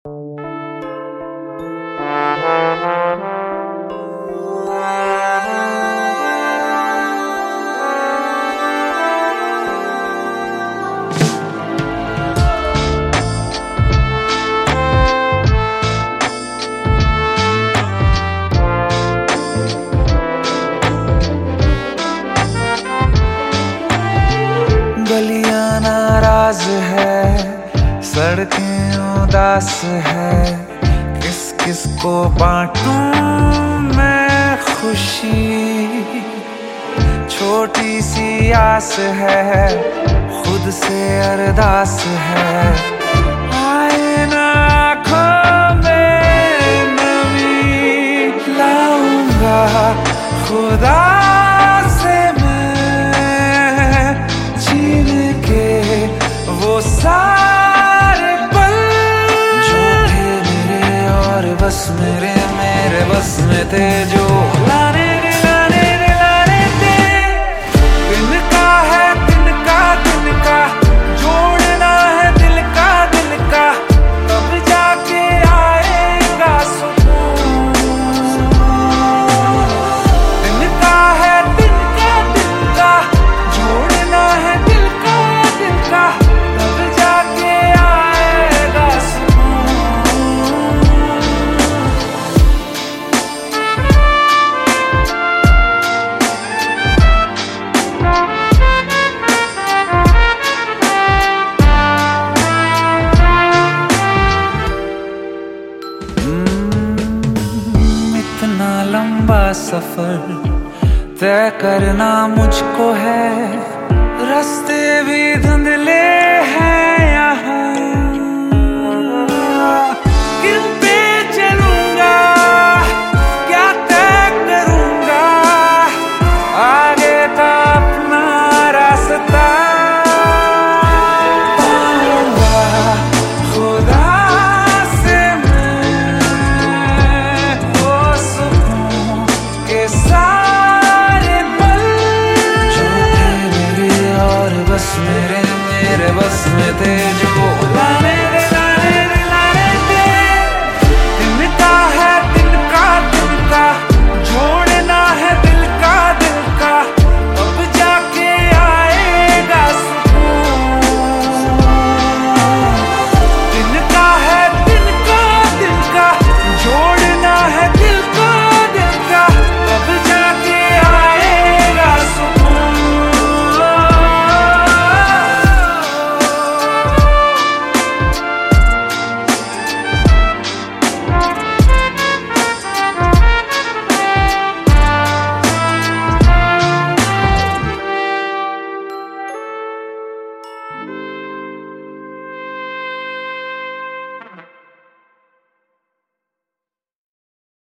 गलियां नाराज है, सड़कें उदास है, किस किस को बांटूं मैं खुशी। छोटी सी आस है, खुद से अरदास है, आए ना आँखों में नमी। लाऊंगा खुदा से मैं छीन के वो सारे पल जो थे मेरे और बस मेरे बस में थे, जो लाने थे। तिनका है तिनका जोड़ना है दिल का, तब जाके आएगा सुकून। तिनका है तिनका जोड़ना है दिल का, तब जाके आएगा सुकून। इतना लंबा सफर तय करना मुझको है, रास्ते भी धुंधले